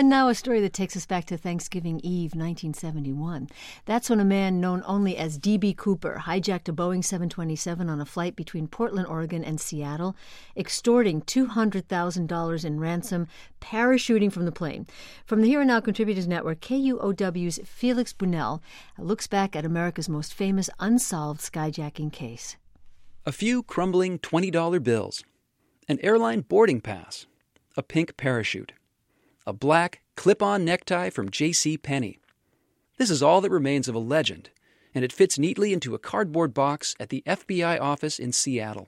And now a story that takes us back to Thanksgiving Eve, 1971. That's when a man known only as D.B. Cooper hijacked a Boeing 727 on a flight between Portland, Oregon and Seattle, extorting $200,000 in ransom, parachuting from the plane. From the Here and Now Contributors Network, KUOW's Felix Bunel looks back at America's most famous unsolved skyjacking case. A few crumbling $20 bills, an airline boarding pass, a pink parachute, a black clip-on necktie from J.C. Penney. This is all that remains of a legend, and it fits neatly into a cardboard box at the FBI office in Seattle.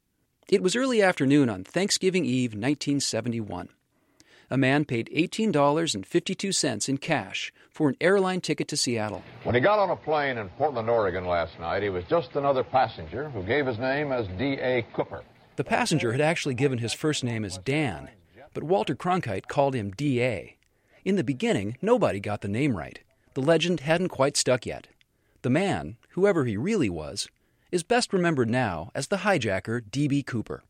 It was early afternoon on Thanksgiving Eve, 1971. A man paid $18.52 in cash for an airline ticket to Seattle. When he got on a plane in Portland, Oregon last night, he was just another passenger who gave his name as D.A. Cooper. The passenger had actually given his first name as Dan, but Walter Cronkite called him D.A. In the beginning, nobody got the name right. The legend hadn't quite stuck yet. The man, whoever he really was, is best remembered now as the hijacker D.B. Cooper.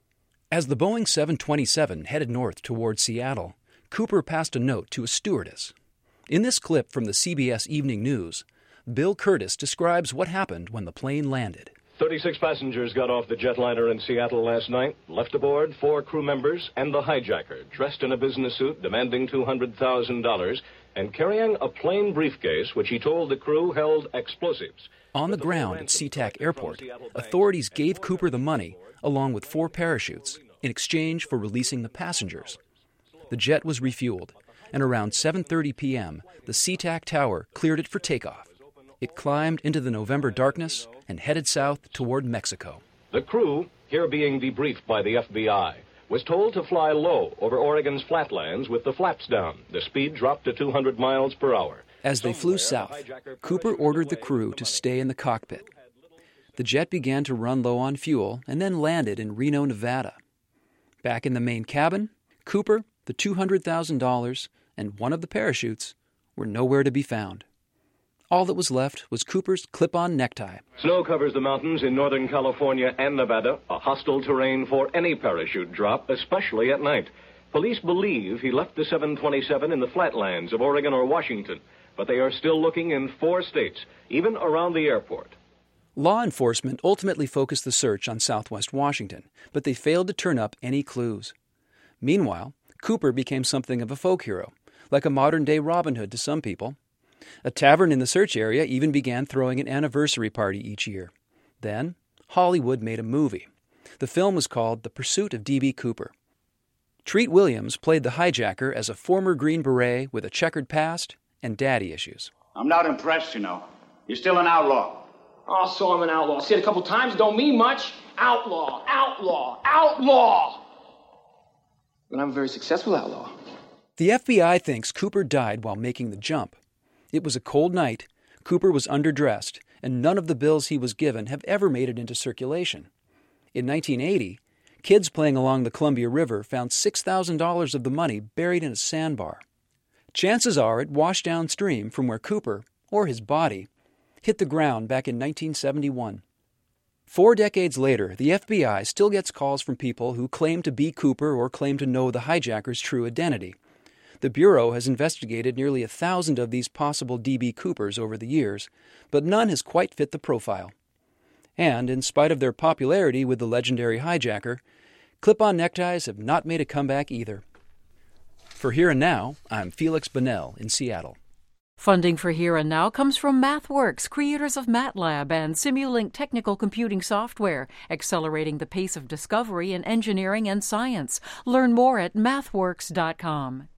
As the Boeing 727 headed north toward Seattle, Cooper passed a note to a stewardess. In this clip from the CBS Evening News, Bill Curtis describes what happened when the plane landed. 36 passengers got off the jetliner in Seattle last night, left aboard 4 crew members and the hijacker, dressed in a business suit, demanding $200,000, and carrying a plain briefcase which he told the crew held explosives. On the ground at SeaTac Airport, authorities gave Cooper the money, along with 4 parachutes, in exchange for releasing the passengers. The jet was refueled, and around 7:30 p.m., the SeaTac Tower cleared it for takeoff. It climbed into the November darkness and headed south toward Mexico. The crew, here being debriefed by the FBI, was told to fly low over Oregon's flatlands with the flaps down. The speed dropped to 200 miles per hour. As they flew south, Cooper ordered the crew to stay in the cockpit. The jet began to run low on fuel and then landed in Reno, Nevada. Back in the main cabin, Cooper, the $200,000, and one of the parachutes were nowhere to be found. All that was left was Cooper's clip-on necktie. Snow covers the mountains in Northern California and Nevada, a hostile terrain for any parachute drop, especially at night. Police believe he left the 727 in the flatlands of Oregon or Washington, but they are still looking in 4 states, even around the airport. Law enforcement ultimately focused the search on southwest Washington, but they failed to turn up any clues. Meanwhile, Cooper became something of a folk hero, like a modern-day Robin Hood to some people. A tavern in the search area even began throwing an anniversary party each year. Then, Hollywood made a movie. The film was called The Pursuit of D.B. Cooper. Treat Williams played the hijacker as a former Green Beret with a checkered past and daddy issues. I'm not impressed, you know. You're still an outlaw. Oh, so I'm an outlaw. See it a couple times, don't mean much. Outlaw, outlaw, outlaw! But I'm a very successful outlaw. The FBI thinks Cooper died while making the jump. It was a cold night, Cooper was underdressed, and none of the bills he was given have ever made it into circulation. In 1980, kids playing along the Columbia River found $6,000 of the money buried in a sandbar. Chances are it washed downstream from where Cooper, or his body, hit the ground back in 1971. 4 decades later, the FBI still gets calls from people who claim to be Cooper or claim to know the hijacker's true identity. The Bureau has investigated nearly 1,000 of these possible D.B. Coopers over the years, but none has quite fit the profile. And, in spite of their popularity with the legendary hijacker, clip-on neckties have not made a comeback either. For Here and Now, I'm Felix Bunel in Seattle. Funding for Here and Now comes from MathWorks, creators of MATLAB and Simulink technical computing software, accelerating the pace of discovery in engineering and science. Learn more at mathworks.com.